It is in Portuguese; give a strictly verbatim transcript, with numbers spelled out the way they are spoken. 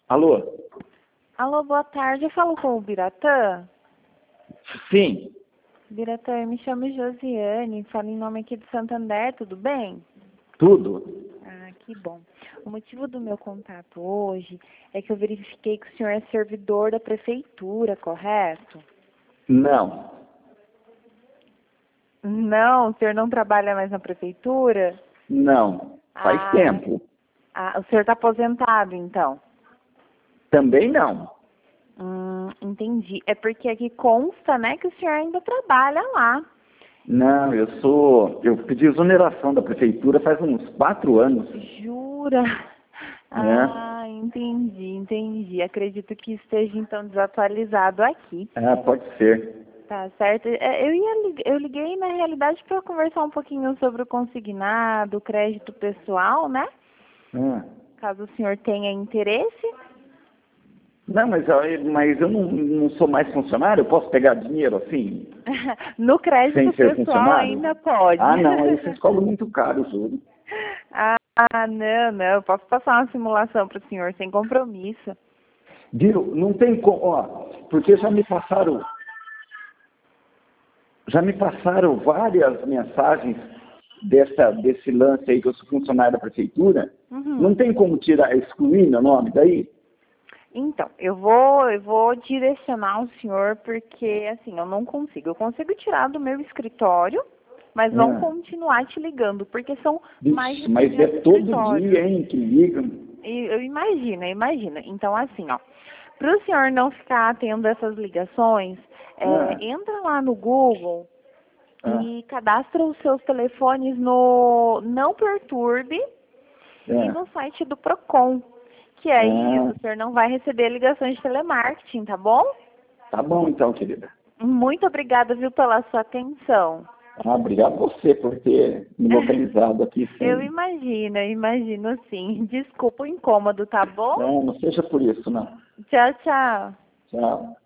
Alô? Alô, boa tarde. Eu falo com o Biratã. Sim. Biratã, eu me chamo Josiane, falo em nome aqui do Santander, tudo bem? Tudo? Ah, que bom. O motivo do meu contato hoje é que eu verifiquei que o senhor é servidor da prefeitura, correto? Não. Não, o senhor não trabalha mais na prefeitura? Não. Faz Ah, tempo. ah, o senhor está aposentado, então? Também não. Hum, entendi. É porque aqui consta, né, que o senhor ainda trabalha lá. Não, eu sou... Eu pedi exoneração da prefeitura faz uns quatro anos. Jura? É. Ah, entendi, entendi. Acredito que esteja, então, desatualizado aqui. Ah, pode ser. Tá certo. É, Eu, ia, lig- eu liguei, na realidade, para conversar um pouquinho sobre o consignado, o crédito pessoal, né? Ah. Caso o senhor tenha interesse. Não, mas, eu- mas eu não, não sou mais funcionário? Eu posso pegar dinheiro assim, No sem crédito ser pessoal funcionário? ainda pode. Ah, não, aí vocês cobram muito caro, juro. Ah, não, não. Eu posso passar uma simulação para o senhor sem compromisso. Viu? Não tem como, ó, porque já me passaram, já me passaram várias mensagens dessa, desse lance aí que eu sou funcionário da prefeitura. Não Uhum. tem como tirar, excluir meu nome daí? Então, eu vou, eu vou direcionar o senhor porque, assim, eu não consigo. Eu consigo tirar do meu escritório, mas não Ah, continuar te ligando, porque são mais de vixe, mas é trezentos todo escritórios. dia, hein, que ligam. E eu imagino, eu imagino. Então, assim, ó, para o senhor não ficar tendo essas ligações, Ah, é, entra lá no Google ah, e cadastra os seus telefones no Não Perturbe e ah, no site do Procon, que aí ah, o senhor não vai receber ligações de telemarketing, tá bom? tá bom então, querida. Muito obrigada, viu, pela sua atenção. Ah, obrigado a você por ter me localizado aqui Eu sem... imagino, eu imagino sim. Desculpa o incômodo, tá bom? Não, não seja por isso, não. Tchau, tchau. Tchau.